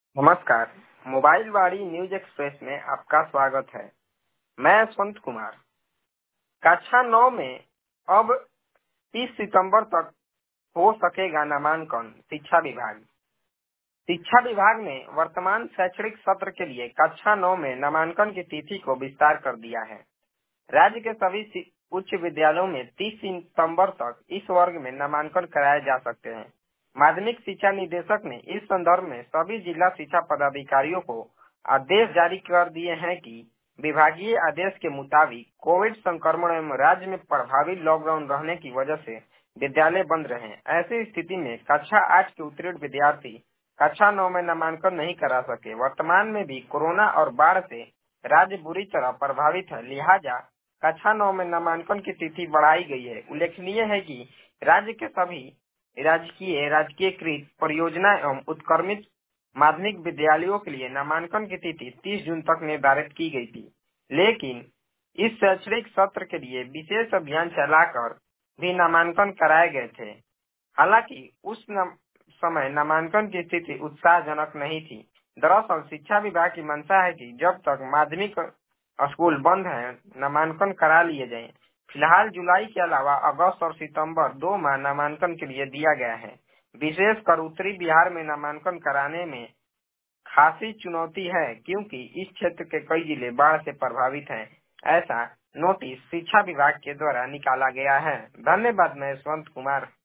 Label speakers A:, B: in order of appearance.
A: नमस्कार। मोबाइल वाणी news express में आपका स्वागत है। मैं यशवंत कुमार। कक्षा 9 में अब 30 सितंबर तक हो सकेगा नामांकन। शिक्षा विभाग ने वर्तमान शैक्षणिक सत्र के लिए कक्षा 9 में नामांकन की तिथि को विस्तार कर दिया है। राज्य के सभी उच्च विद्यालयों में 30 सितंबर तक इस वर्ग में नामांकन कराए जा सकते हैं। माध्यमिक शिक्षा निदेशक ने इस संदर्भ में सभी जिला शिक्षा पदाधिकारियों को आदेश जारी कर दिए हैं कि विभागीय आदेश के मुताबिक कोविड संक्रमण एवं राज्य में प्रभावी लॉकडाउन रहने की वजह से विद्यालय बंद रहे। ऐसी स्थिति में कक्षा 8 के उत्तीर्ण विद्यार्थी कक्षा 9 में नामांकन नहीं करा सके। वर्तमान में भी कोरोना और बाढ़ से राज्य बुरी तरह प्रभावित है, लिहाजा कक्षा 9 में नामांकन की तिथि बढ़ाई गई है। उल्लेखनीय है कि राज्य के सभी राजकीयकृत परियोजना एवं उत्क्रमित माध्यमिक विद्यालयों के लिए नामांकन की तिथि 30 जून तक निर्धारित की गई थी, लेकिन इस शैक्षणिक सत्र के लिए विशेष अभियान चलाकर भी नामांकन कराए गए थे। हालांकि उस समय नामांकन की स्थिति उत्साहजनक नहीं थी। दरअसल शिक्षा विभाग की मंशा है कि जब तक माध्यमिक स्कूल बंद है, नामांकन करा लिए जाए। फिलहाल जुलाई के अलावा अगस्त और सितंबर 2 माह नामांकन के लिए दिया गया है। विशेषकर उत्तरी बिहार में नामांकन कराने में खासी चुनौती है, क्योंकि इस क्षेत्र के कई जिले बाढ़ से प्रभावित हैं। ऐसा नोटिस शिक्षा विभाग के द्वारा निकाला गया है। धन्यवाद। मैं यशवंत कुमार।